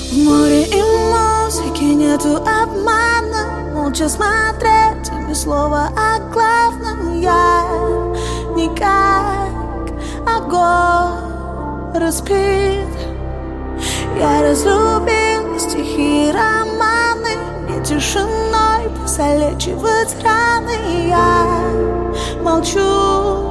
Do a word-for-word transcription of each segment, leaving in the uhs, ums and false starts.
В море и музыки нету обмана, молча смотреть и ни слова о главном. Я не как огонь распит. Я разлюбил стихи и романы, мне тишиной залечивать раны. Я молчу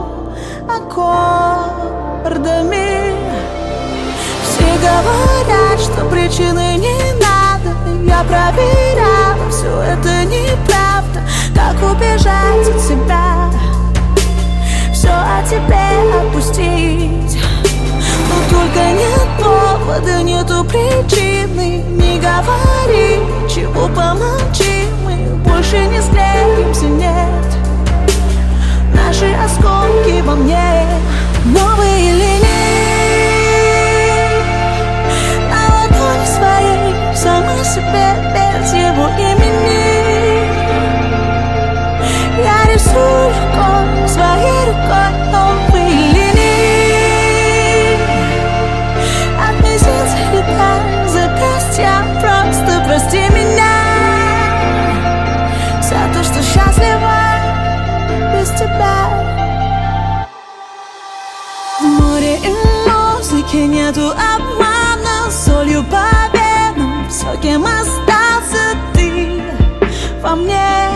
аккордами. Все говорят, что причины не надо. Я проверяла, все это неправда. Как убежать от себя, все о тебе отпустить. Но только нет повода, нету причины. Не говори, чего помолчи. Мы больше не склеимся, нет. Наши осколки во мне, новые линии на ладони своей, сама себе без его имени. Я рисую рукой, своей рукой новые линии. От мизинца и до запястья, просто прости меня за то, что счастлива без тебя. В море и музыки нету обмана, солью по венам все, кем остался ты. Во мне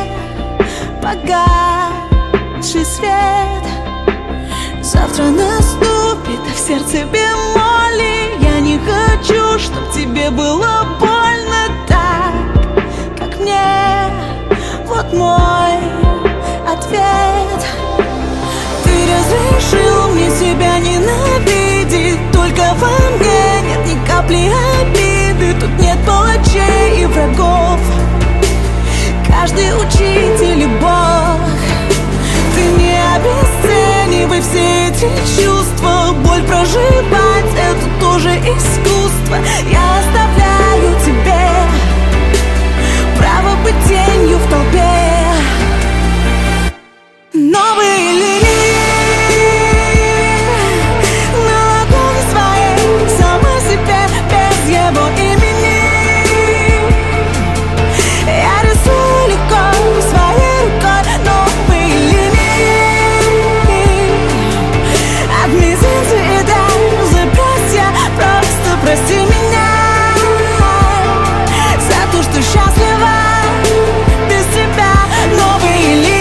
погасший свет. Завтра наступит, а в сердце бемоли. Я не хочу, чтоб тебе было больно так, как мне. Вот мой ответ. Ты разрешил мне себя ненавидеть. Только во мне нет ни капли обиды. Тут нет палачей и врагов. Каждый учитель и Бог. Ты не обесценивай все эти чувства. Боль проживать — это тоже искусство. Я оставляю тебе право быть тенью в толпе. Новые линии на ладони своей, сама себе без его имени. Я рисую легко своей рукой новые линии. От мизинца и до запястья, просто прости меня за то, что счастлива без тебя. Новые линии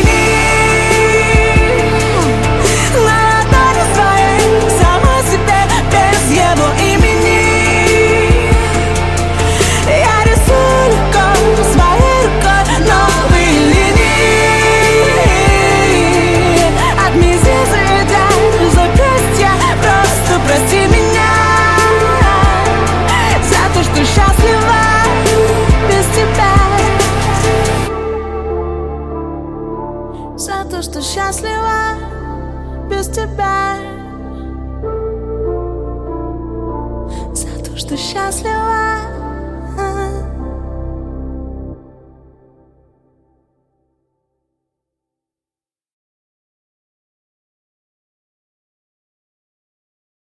за то, что счастлива без тебя. За то, что счастлива